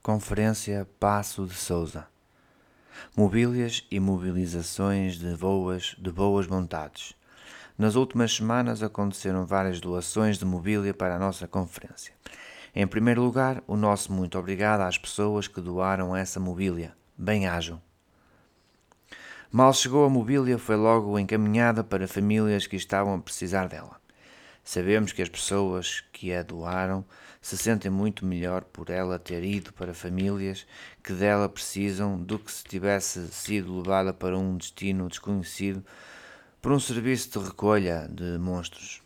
Conferência Paço de Sousa. Mobílias e mobilizações de boas vontades. Nas últimas semanas aconteceram várias doações de mobília para a nossa conferência. Em primeiro lugar, o nosso muito obrigado às pessoas que doaram essa mobília. Bem-ajam. Mal chegou a mobília, foi logo encaminhada para famílias que estavam a precisar dela. Sabemos que as pessoas que a doaram se sentem muito melhor por ela ter ido para famílias que dela precisam do que se tivesse sido levada para um destino desconhecido por um serviço de recolha de monstros.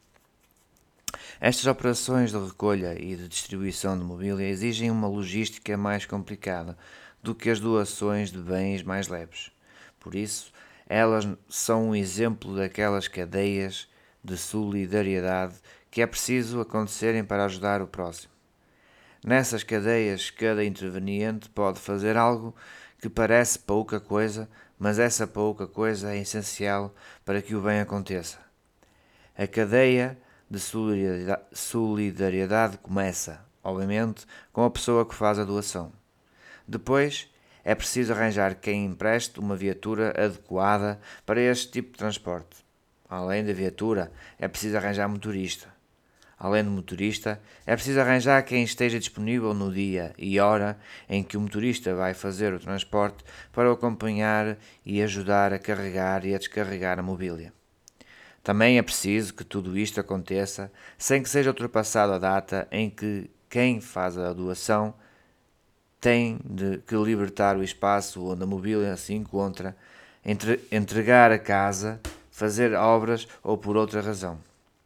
Estas operações de recolha e de distribuição de mobília exigem uma logística mais complicada do que as doações de bens mais leves. Por isso, elas são um exemplo daquelas cadeias de solidariedade que é preciso acontecerem para ajudar o próximo. Nessas cadeias, cada interveniente pode fazer algo que parece pouca coisa, mas essa pouca coisa é essencial para que o bem aconteça. A cadeia de solidariedade começa, obviamente, com a pessoa que faz a doação. Depois, é preciso arranjar quem empreste uma viatura adequada para este tipo de transporte. Além da viatura, é preciso arranjar motorista. Além do motorista, é preciso arranjar quem esteja disponível no dia e hora em que o motorista vai fazer o transporte para o acompanhar e ajudar a carregar e a descarregar a mobília. Também é preciso que tudo isto aconteça sem que seja ultrapassada a data em que quem faz a doação tem de que libertar o espaço onde a mobília se encontra, entregar a casa, fazer obras ou por outra razão.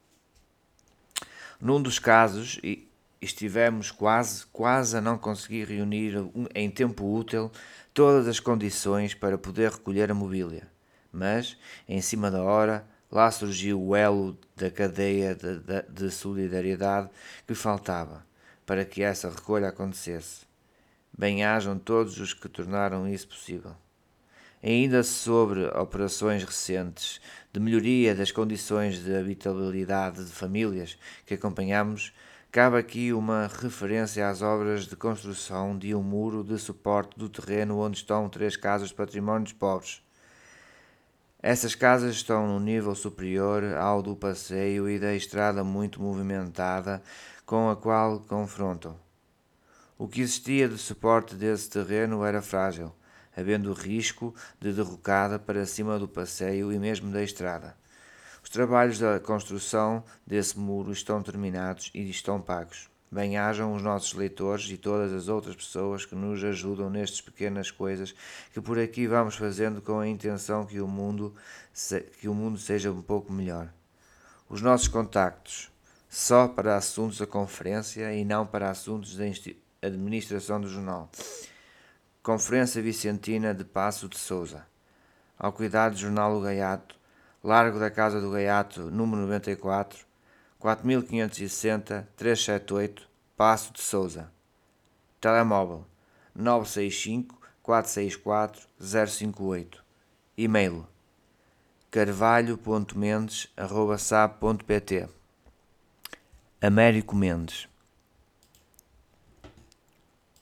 Num dos casos, estivemos quase a não conseguir reunir em tempo útil todas as condições para poder recolher a mobília. Mas, em cima da hora, lá surgiu o elo da cadeia de solidariedade que faltava para que essa recolha acontecesse. Bem-ajam todos os que tornaram isso possível. Ainda sobre operações recentes de melhoria das condições de habitabilidade de famílias que acompanhamos, cabe aqui uma referência às obras de construção de um muro de suporte do terreno onde estão 3 casas de património dos pobres. Essas casas estão num nível superior ao do passeio e da estrada muito movimentada com a qual confrontam. O que existia de suporte desse terreno era frágil, havendo risco de derrocada para cima do passeio e mesmo da estrada. Os trabalhos da construção desse muro estão terminados e estão pagos. Bem-ajam os nossos leitores e todas as outras pessoas que nos ajudam nestas pequenas coisas que por aqui vamos fazendo com a intenção que o mundo seja um pouco melhor. Os nossos contactos, só para assuntos da conferência e não para assuntos da administração do jornal. Conferência Vicentina de Paço de Sousa. Ao cuidado do Jornal O Gaiato, Largo da Casa do Gaiato, número 94, 4560-378, Paço de Sousa. Telemóvel 965-464-058. E-mail carvalho.mendes@sap.pt. Américo Mendes.